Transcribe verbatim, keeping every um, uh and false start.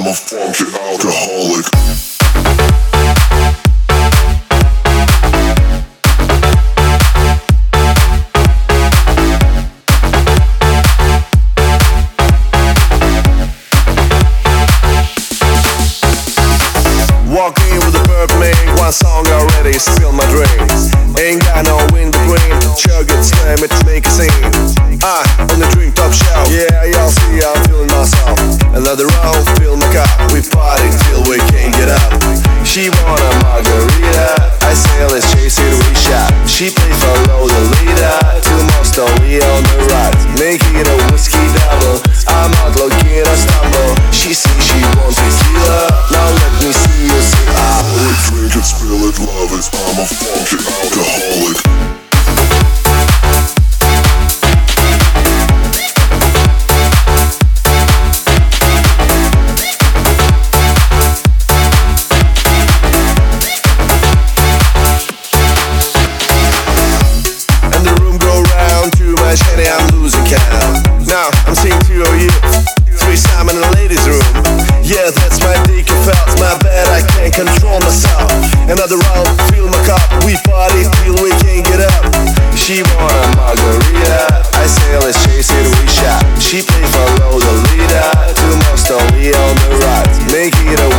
I'm a funky alcoholic. Walk in with a purple mink, one song already, spill my drinks. Ain't got no in between, chug it, slam it, make a scene. Ah, on the drink top shelf, yeah, y'all see I'm feeling myself. Another round, fill my cup, we party till we can't get up. She want a margarita, I say let's chase it, we shot. She plays follow the leader, till most only on the right. Make it a whiskey double, I'm out looking I stumble. She says she wants tequila, now let me see you say ah. Drink it, spill it, love it, I'm a funky alcoholic. I'm losing count. Now I'm seeing two of you, threesome in the ladies' room. Yeah, that's my dick felt. My bad, I can't control myself. Another round, fill my cup. We party till we can't get up. She want a margarita, I say let's chase it, we shot. She play follow the leader, two most only on the right. Make it a